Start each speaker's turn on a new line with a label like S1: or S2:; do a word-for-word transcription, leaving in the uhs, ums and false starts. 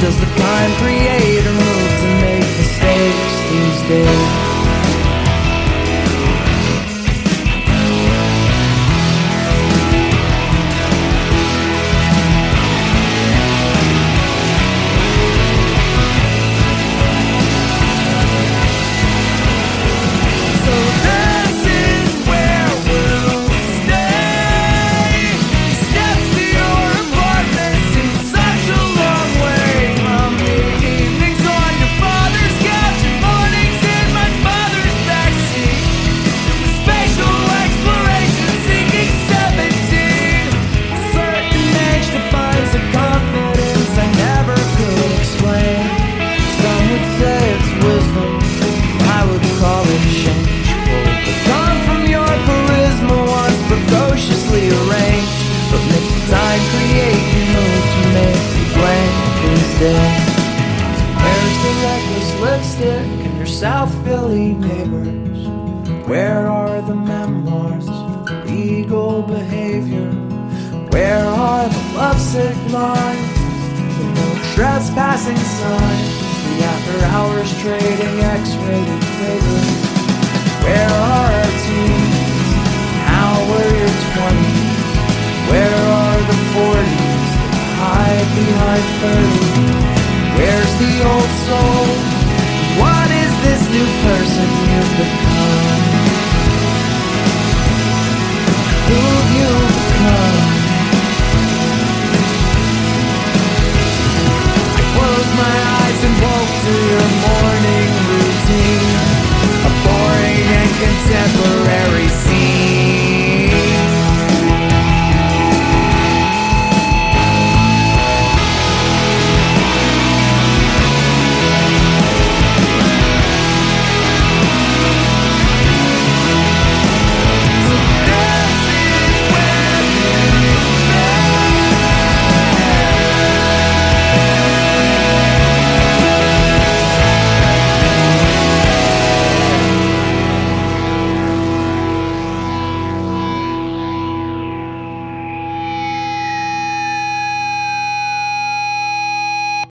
S1: Does the time create a move to make mistakes these days? Where's the reckless lipstick and your South Philly neighbors? Where are the memoirs of illegal behavior? Where are the lovesick lines, the no trespassing signs, the after hours trading X-rated flavors? Where are our teens? How were your twenties? Where are the forties that hide behind thirty? Where's the old soul? What is this new person you've become? Who've you become? I close my eyes and woke to your morning routine, a boring and contemporary scene.